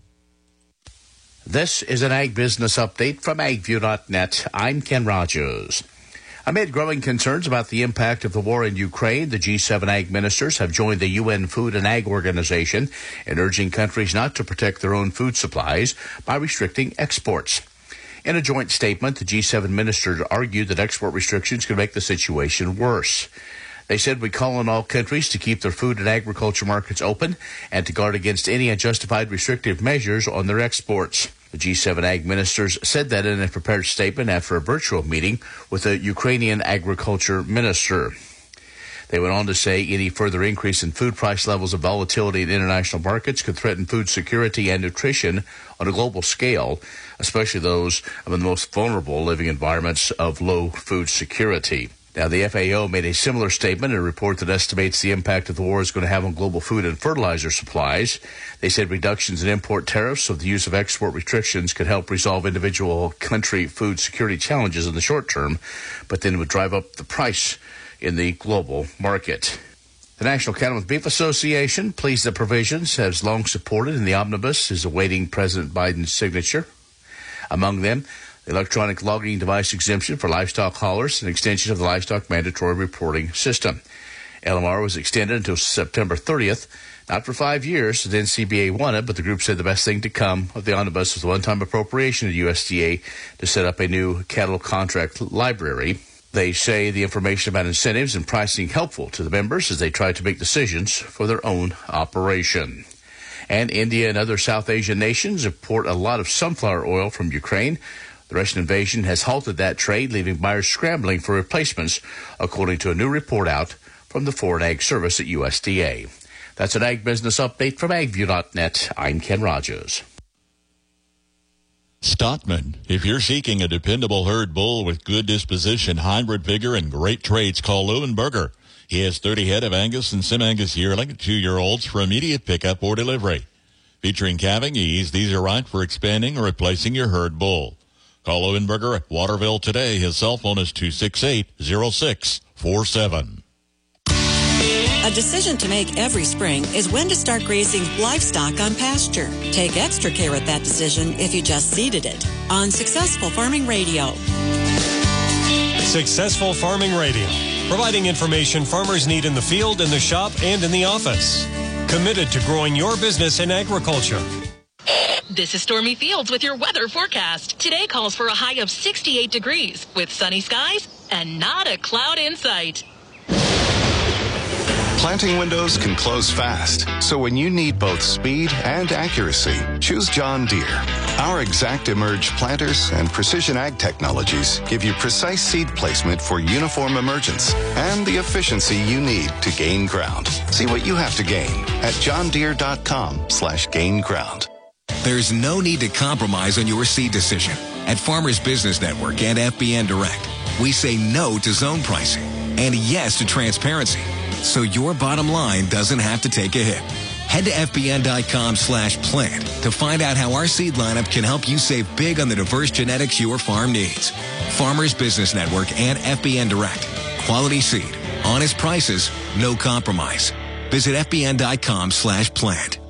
This is an Ag Business Update from ag view dot net. I'm Ken Rogers. Amid growing concerns about the impact of the war in Ukraine, the G seven Ag ministers have joined the U N Food and Ag Organization in urging countries not to protect their own food supplies by restricting exports. In a joint statement, the G seven ministers argued that export restrictions could make the situation worse. They said we call on all countries to keep their food and agriculture markets open and to guard against any unjustified restrictive measures on their exports. The G seven Ag ministers said that in a prepared statement after a virtual meeting with a Ukrainian agriculture minister. They went on to say any further increase in food price levels of volatility in international markets could threaten food security and nutrition on a global scale, especially those of the most vulnerable living environments of low food security. Now, the F A O made a similar statement in a report that estimates the impact of the war is going to have on global food and fertilizer supplies. They said reductions in import tariffs or the use of export restrictions could help resolve individual country food security challenges in the short term, but then would drive up the price in the global market. The National Cattle and Beef Association, pleased that provisions has long supported in the omnibus, is awaiting President Biden's signature. Among them, the electronic logging device exemption for livestock haulers and extension of the livestock mandatory reporting system. L M R was extended until September thirtieth, not for five years, as N C B A wanted, but the group said the best thing to come of the omnibus was a one-time appropriation to U S D A to set up a new cattle contract library. They say the information about incentives and pricing helpful to the members as they try to make decisions for their own operation. And India and other South Asian nations import a lot of sunflower oil from Ukraine. The Russian invasion has halted that trade, leaving buyers scrambling for replacements, according to a new report out from the Foreign Ag Service at U S D A. That's an Ag Business Update from ag view dot net. I'm Ken Rogers.
Stockman, if you're seeking a dependable herd bull with good disposition, hybrid vigor, and great traits, call Leuenberger. He has thirty head of Angus and Sim-Angus yearling and two-year-olds for immediate pickup or delivery. Featuring calving ease, these are right for expanding or replacing your herd bull. Call Leuenberger at Waterville today. His cell phone is two six eight, zero six four seven.
A decision to make every spring is when to start grazing livestock on pasture. Take extra care at that decision if you just seeded it. On Successful Farming Radio.
Successful Farming Radio, providing information farmers need in the field, in the shop, and in the office. Committed to growing your business in agriculture.
This is Stormy Fields with your weather forecast. Today calls for a high of sixty-eight degrees with sunny skies and not a cloud in sight.
Planting windows can close fast, so when you need both speed and accuracy, choose John Deere. Our Exact Emerge planters and precision ag technologies give you precise seed placement for uniform emergence and the efficiency you need to gain ground. See what you have to gain at johndeere.com slash gain ground.
There's no need to compromise on your seed decision. At Farmers Business Network and F B N Direct, we say no to zone pricing and yes to transparency, so your bottom line doesn't have to take a hit. Head to fbn.com slash plant to find out how our seed lineup can help you save big on the diverse genetics your farm needs. Farmers Business Network and F B N Direct. Quality seed, honest prices, no compromise. Visit fbn.com slash plant.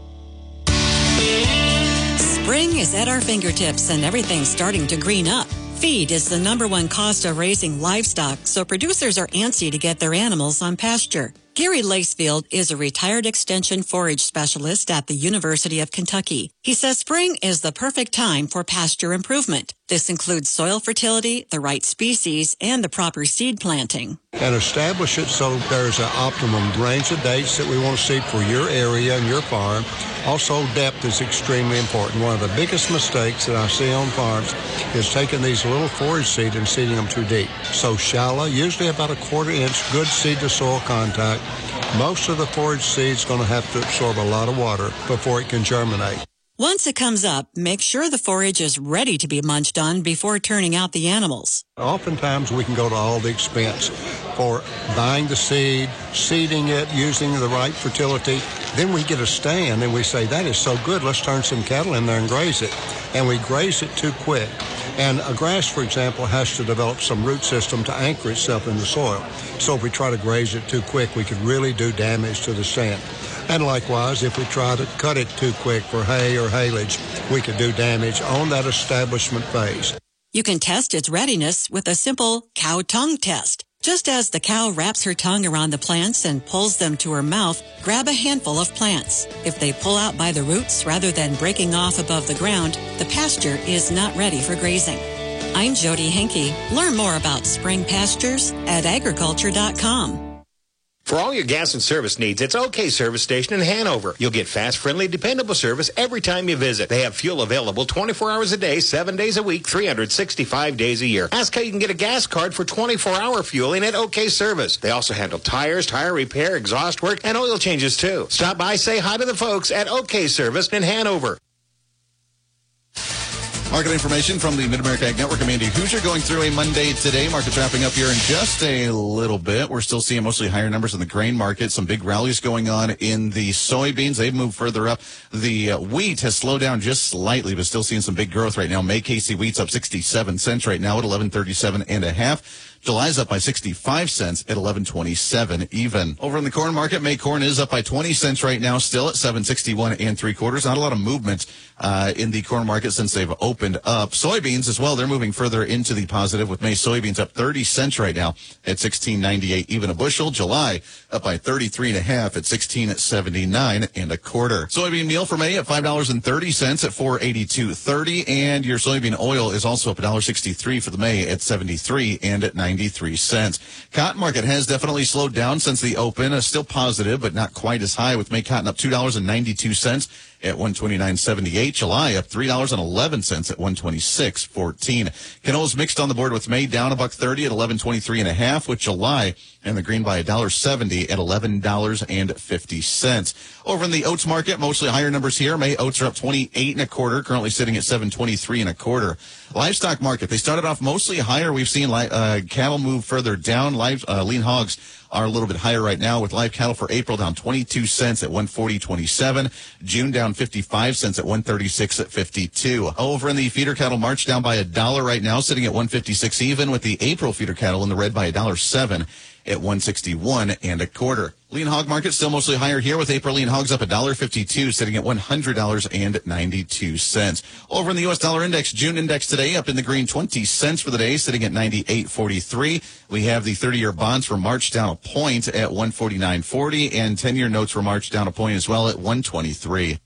Spring is at our fingertips and everything's starting to green up. Feed is the number one cost of raising livestock, so producers are antsy to get their animals on pasture. Gary Lacefield is a retired extension forage specialist at the University of Kentucky. He says spring is the perfect time for pasture improvement. This includes soil fertility, the right species, and the proper seed planting.
And establish it so there's an optimum range of dates that we want to seed for your area and your farm. Also, depth is extremely important. One of the biggest mistakes that I see on farms is taking these little forage seed and seeding them too deep. So shallow, usually about a quarter inch, good seed-to-soil contact. Most of the forage seed's going to have to absorb a lot of water before it can germinate.
Once it comes up, make sure the forage is ready to be munched on before turning out the animals.
Oftentimes we can go to all the expense for buying the seed, seeding it, using the right fertility. Then we get a stand and we say, that is so good, let's turn some cattle in there and graze it. And we graze it too quick. And a grass, for example, has to develop some root system to anchor itself in the soil. So if we try to graze it too quick, we could really do damage to the stand. And likewise, if we try to cut it too quick for hay or haylage, we could do damage on that establishment phase.
You can test its readiness with a simple cow tongue test. Just as the cow wraps her tongue around the plants and pulls them to her mouth, grab a handful of plants. If they pull out by the roots rather than breaking off above the ground, the pasture is not ready for grazing. I'm Jody Henke. Learn more about spring pastures at agriculture dot com.
For all your gas and service needs, it's OK Service Station in Hanover. You'll get fast, friendly, dependable service every time you visit. They have fuel available twenty-four hours a day, seven days a week, three hundred sixty-five days a year. Ask how you can get a gas card for twenty-four hour fueling at OK Service. They also handle tires, tire repair, exhaust work, and oil changes too. Stop by, say hi to the folks at OK Service in Hanover.
Market information from the Mid-America Ag Network. I'm Andy Hoosier going through a Monday today. Market's wrapping up here in just a little bit. We're still seeing mostly higher numbers in the grain market. Some big rallies going on in the soybeans. They've moved further up. The uh, wheat has slowed down just slightly, but still seeing some big growth right now. May K C wheat's up sixty-seven cents right now at eleven thirty-seven and a half. July's up by sixty-five cents at eleven twenty-seven even. Over in the corn market, May corn is up by twenty cents right now, still at seven sixty-one and three quarters. Not a lot of movement uh, in the corn market since they've opened up. Soybeans as well, they're moving further into the positive with May soybeans up thirty cents right now at sixteen ninety-eight even a bushel. July up by thirty-three and a half at sixteen seventy-nine and a quarter. Soybean meal for May at five dollars and thirty cents at four eighty-two thirty, and your soybean oil is also up one dollar sixty-three for the May at seventy-three and at ninety-three cents. Cotton market has definitely slowed down since the open. Uh, still positive, but not quite as high with May cotton up two dollars and ninety-two cents at one twenty-nine seventy-eight. July up three dollars and eleven cents at one twenty-six fourteen. Canolas mixed on the board with May down a buck thirty at eleven twenty-three and a half, with July and the green by one dollar seventy at eleven dollars and fifty cents. Over in the oats market, mostly higher numbers here. May oats are up twenty-eight and a quarter, currently sitting at seven twenty-three and a quarter. Livestock market, they started off mostly higher. We've seen uh, cattle move further down. Live uh, lean hogs are a little bit higher right now, with live cattle for April down twenty-two cents at one forty twenty-seven. June down fifty-five cents at one thirty-six at fifty-two. Over in the feeder cattle, March down by a dollar right now, sitting at one fifty-six even, with the April feeder cattle in the red by a dollar seven at one sixty-one and a quarter. Lean hog market still mostly higher here, with April lean hogs up one dollar fifty-two, sitting at one hundred dollars and ninety-two cents. Over in the U S dollar index, June index today up in the green twenty cents for the day, sitting at ninety-eight forty-three. We have the thirty-year bonds for March down a point at one forty-nine forty, and ten-year notes for March down a point as well at one twenty-three.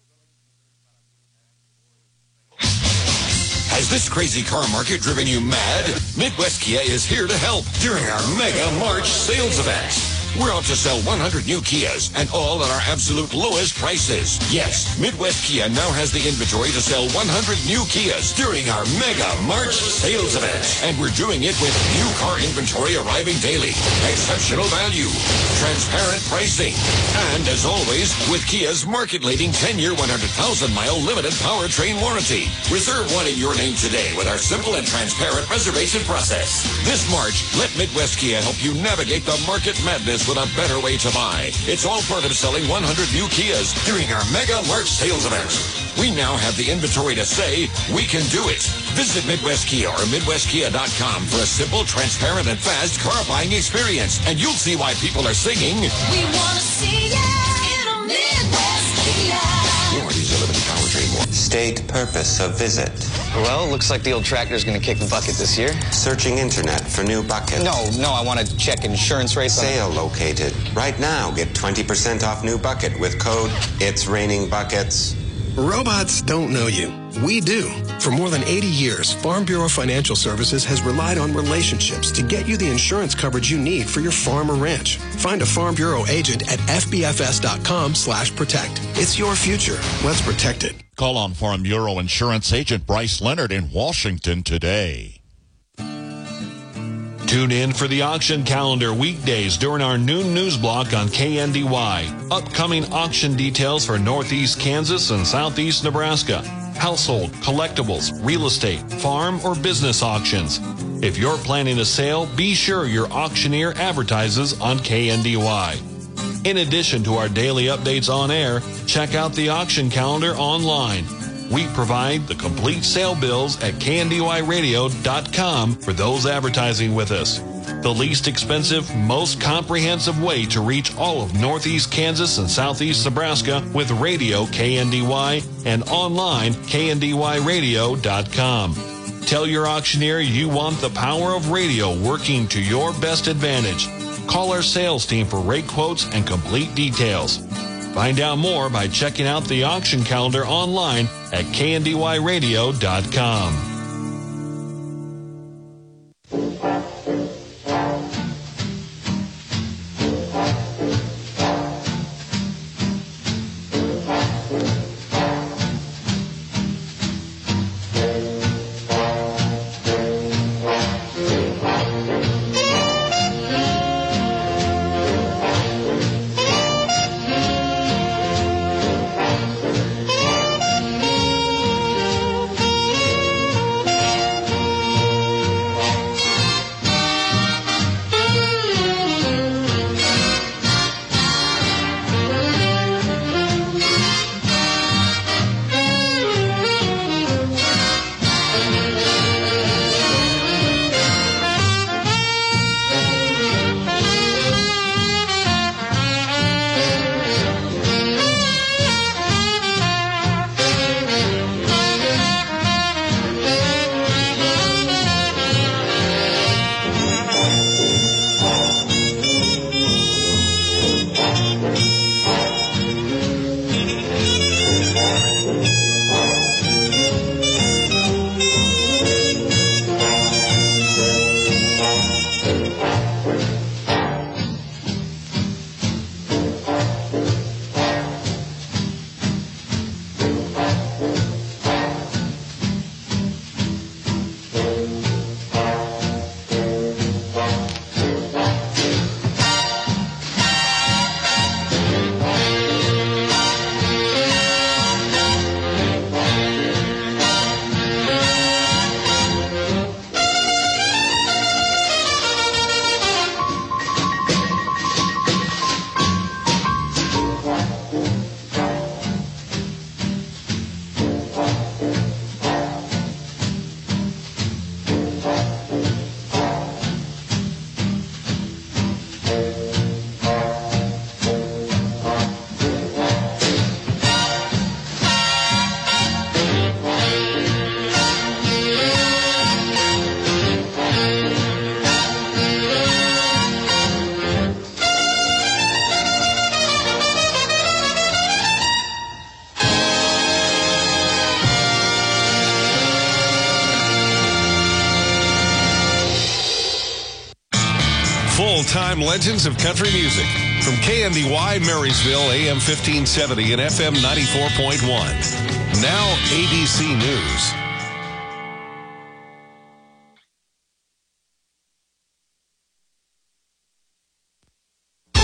Has this crazy car market driven you mad? Midwest Kia is here to help during our Mega March sales event. We're out to sell one hundred new Kias, and all at our absolute lowest prices. Yes, Midwest Kia now has the inventory to sell one hundred new Kias during our Mega March sales event. And we're doing it with new car inventory arriving daily, exceptional value, transparent pricing, and as always, with Kia's market-leading ten-year, one hundred thousand mile limited powertrain warranty. Reserve one in your name today with our simple and transparent reservation process. This March, let Midwest Kia help you navigate the market madness with a better way to buy. It's all part of selling one hundred new Kias during our Mega March sales event. We now have the inventory to say we can do it. Visit Midwest Kia or Midwest Kia dot com for a simple, transparent, and fast car buying experience, and you'll see why people are singing, "We want to see ya in a Midwest Kia." Warranties are limited powertrain warranty.
State purpose of visit.
Well, looks like the old tractor's going to kick the bucket this year.
Searching internet for new bucket.
No, no, I want to check insurance rates.
Sale located. Right now, get twenty percent off new bucket with code It's Raining Buckets.
Robots don't know you. We do. For more than eighty years, Farm Bureau Financial Services has relied on relationships to get you the insurance coverage you need for your farm or ranch. Find a Farm Bureau agent at F B F S dot com slash protect. It's your future. Let's protect it.
Call on Farm Bureau Insurance Agent Bryce Leonard in Washington today.
Tune in for the auction calendar weekdays during our noon news block on K N D Y. Upcoming auction details for Northeast Kansas and Southeast Nebraska. Household, collectibles, real estate, farm, or business auctions. If you're planning a sale, be sure your auctioneer advertises on K N D Y. In addition to our daily updates on air, check out the auction calendar online. We provide the complete sale bills at K N D Y radio dot com for those advertising with us. The least expensive, most comprehensive way to reach all of Northeast Kansas and Southeast Nebraska with radio K N D Y and online K N D Y radio dot com. Tell your auctioneer you want the power of radio working to your best advantage. Call our sales team for rate quotes and complete details. Find out more by checking out the auction calendar online at K N D Y radio dot com.
lifetime legends of country music. From K N D Y Marysville, A M fifteen seventy and F M ninety-four point one. Now A B C News.